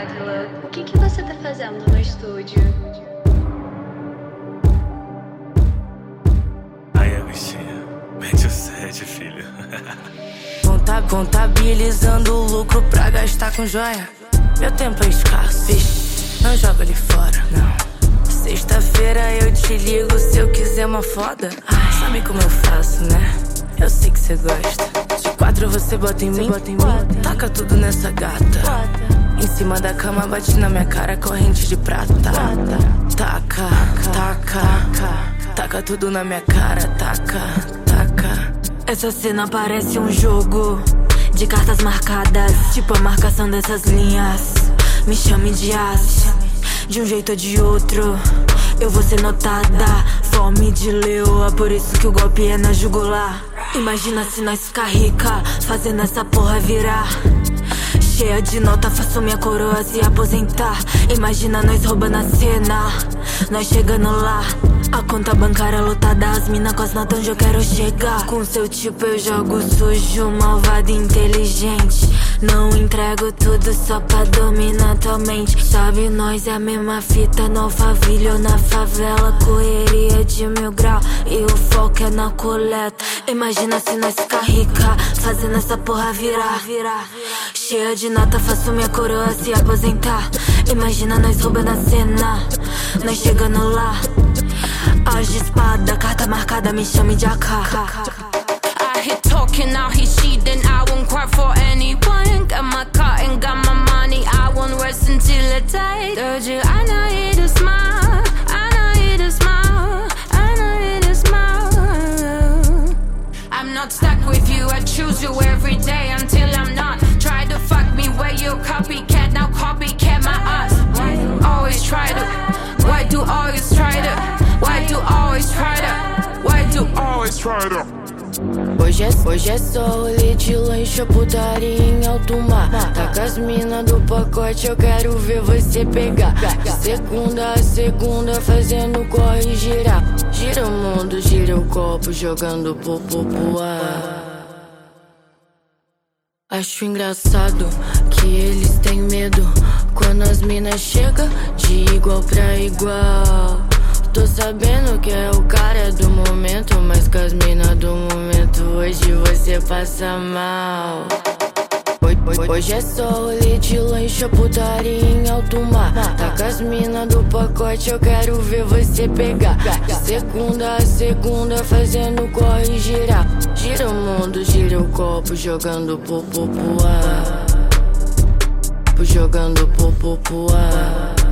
Ávila, o que você tá fazendo no estúdio? Aí, Agostinho, mete o 7, filho. Contabilizando o lucro pra gastar com joia. Meu tempo é escasso, vixe, não joga ali fora, não. Sexta-feira eu te ligo se eu quiser uma foda. Ai, sabe como eu faço, né? Eu sei que cê gosta. De 4 você bota em mim, taca tudo nessa gata. Em cima da cama bate na minha cara corrente de prata. Taca tudo na minha cara, taca. Essa cena parece um jogo de cartas marcadas, tipo a marcação dessas linhas. Me chame de as, de um jeito ou de outro eu vou ser notada. Fome de leoa, por isso que o golpe é na jugular. Imagina se nós ficar rica, fazendo essa porra virar. Cheia de nota, faço minha coroa se aposentar. Imagina nós roubando a cena, nós chegando lá. A conta bancária lotada, as mina com as notas onde eu quero chegar. Com seu tipo eu jogo sujo, malvado e inteligente. Não entrego tudo só pra dominar tua mente. Sabe, nós é a mesma fita, no Alphaville ou na favela. Correria de 1000 graus e o foco é na coleta. Imagina se nós ficar rica, fazendo essa porra virar. Cheia de nota, faço minha coroa se aposentar. Imagina nós roubando a cena, nós chegando lá. As de espada, carta marcada, me chame de AK. I hit talking, now he cheating. I won't cry for anyone. Got my car and got my money. I won't rest until I die. Told you I know you to smile. I know you to smile. I know you to smile. I'm not stuck with you. I choose you every day until I'm not. Try to fuck me where you copycat. Now copycat my ass. Why do always try to? Why do always try to? Why do always try to? Why do always try to? Hoje é só rolê de lancha, putaria em alto mar. Taca as mina do pacote, eu quero ver você pegar. De segunda a segunda, fazendo corre girar. Gira o mundo, gira o copo, jogando popo pro ar. Acho engraçado que eles têm medo quando as minas chegam de igual pra igual. Tô sabendo que é o cara do momento, mas com as minas do momento hoje você passa mal. Hoje é só rolê de lancha, putaria em alto mar. Taca as mina do pacote, eu quero ver você pegar. De segunda a segunda, fazendo corre girar. Gira o mundo, gira o copo, jogando popo pro ar. Jogando popo pro ar.